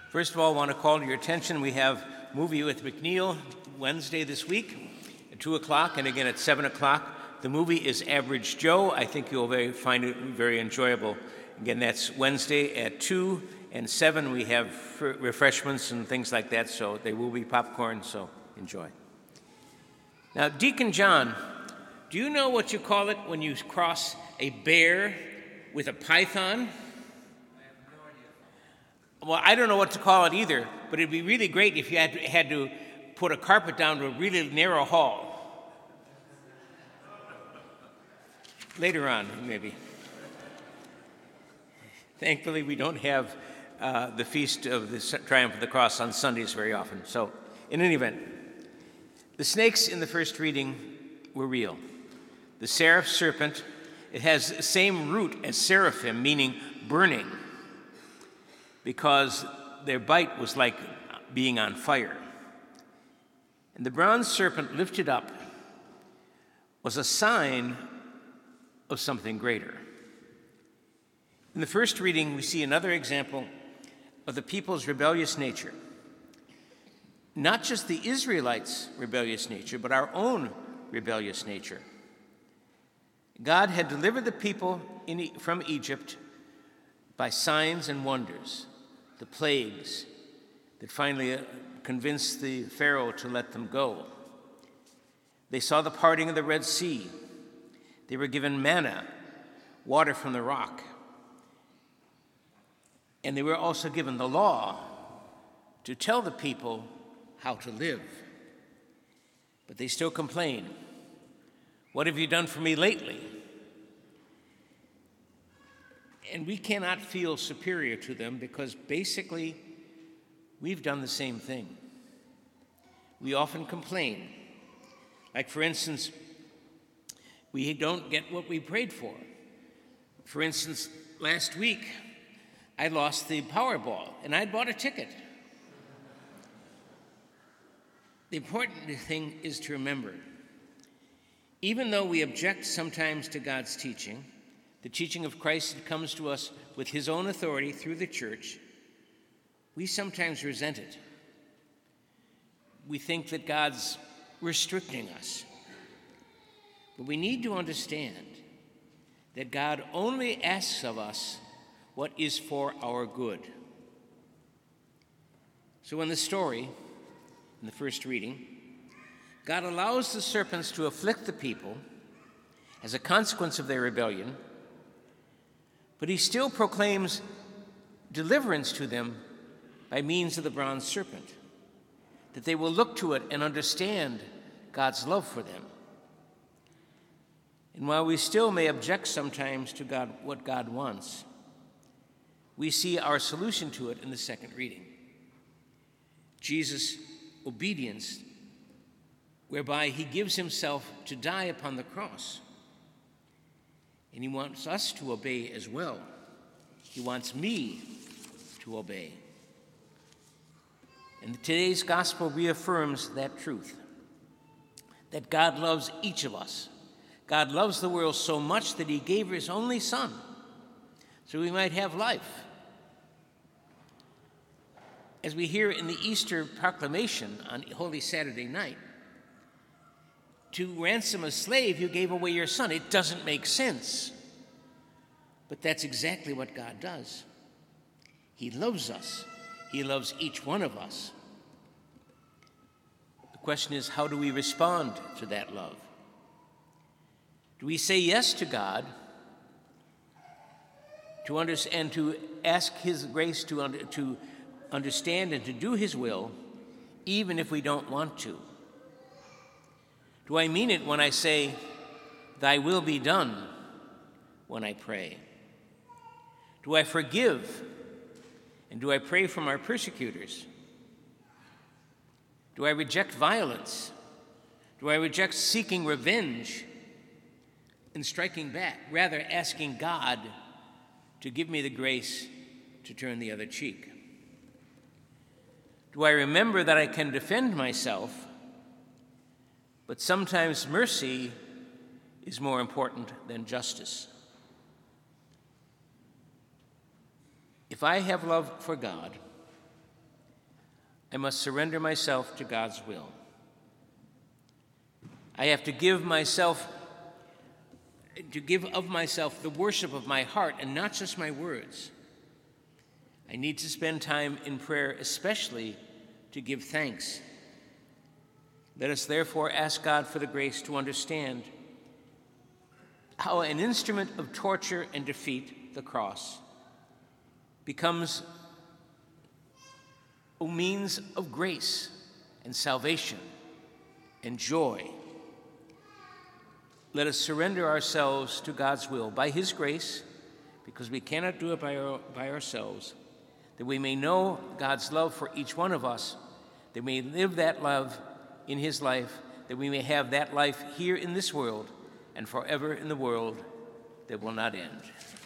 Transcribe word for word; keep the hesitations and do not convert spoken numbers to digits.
First of all, I want to call to your attention, we have a movie with McNeil Wednesday this week at two o'clock and again at seven o'clock. The movie is Average Joe. I think you'll very, find it very enjoyable. Again, that's Wednesday at two and seven. We have refreshments and things like that, so there will be popcorn, so enjoy. Now, Deacon John, do you know what you call it when you cross a bear with a python? Well, I don't know what to call it either, but it'd be really great if you had to, had to put a carpet down to a really narrow hall. Later on, maybe. Thankfully, we don't have uh, the Feast of the Triumph of the Cross on Sundays very often. So, in any event, the snakes in the first reading were real. The seraph serpent, it has the same root as seraphim, meaning burning, because their bite was like being on fire. And the bronze serpent lifted up was a sign of something greater. In the first reading, we see another example of the people's rebellious nature. Not just the Israelites' rebellious nature, but our own rebellious nature. God had delivered the people in, from Egypt by signs and wonders, the plagues that finally uh, convinced the Pharaoh to let them go. They saw the parting of the Red Sea. They were given manna, water from the rock. And they were also given the law to tell the people how to live. But they still complain. What have you done for me lately? And we cannot feel superior to them because basically we've done the same thing. We often complain. Like, for instance, we don't get what we prayed for. For instance, last week I lost the Powerball and I'd bought a ticket. The important thing is to remember, even though we object sometimes to God's teaching, the teaching of Christ that comes to us with his own authority through the church, we sometimes resent it. We think that God's restricting us. But we need to understand that God only asks of us what is for our good. So in the story, in the first reading, God allows the serpents to afflict the people as a consequence of their rebellion, but he still proclaims deliverance to them by means of the bronze serpent, that they will look to it and understand God's love for them. And while we still may object sometimes to God, what God wants, we see our solution to it in the second reading. Jesus' obedience, whereby he gives himself to die upon the cross. And he wants us to obey as well. He wants me to obey. And today's gospel reaffirms that truth, that God loves each of us. God loves the world so much that he gave his only Son so we might have life. As we hear in the Easter proclamation on Holy Saturday night, to ransom a slave, you gave away your son. It doesn't make sense. But that's exactly what God does. He loves us. He loves each one of us. The question is, how do we respond to that love? Do we say yes to God to understand, and to ask his grace to, under, to understand and to do his will, even if we don't want to? Do I mean it when I say, thy will be done, when I pray? Do I forgive? And do I pray for my persecutors? Do I reject violence? Do I reject seeking revenge and striking back, rather asking God to give me the grace to turn the other cheek? Do I remember that I can defend myself, but sometimes mercy is more important than justice? If I have love for God, I must surrender myself to God's will. I have to give myself, to give of myself the worship of my heart and not just my words. I need to spend time in prayer, especially to give thanks. Let us therefore ask God for the grace to understand how an instrument of torture and defeat, the cross, becomes a means of grace and salvation and joy. Let us surrender ourselves to God's will by his grace, because we cannot do it by, our, by ourselves, that we may know God's love for each one of us, that we may live that love in his life, that we may have that life here in this world and forever in the world that will not end.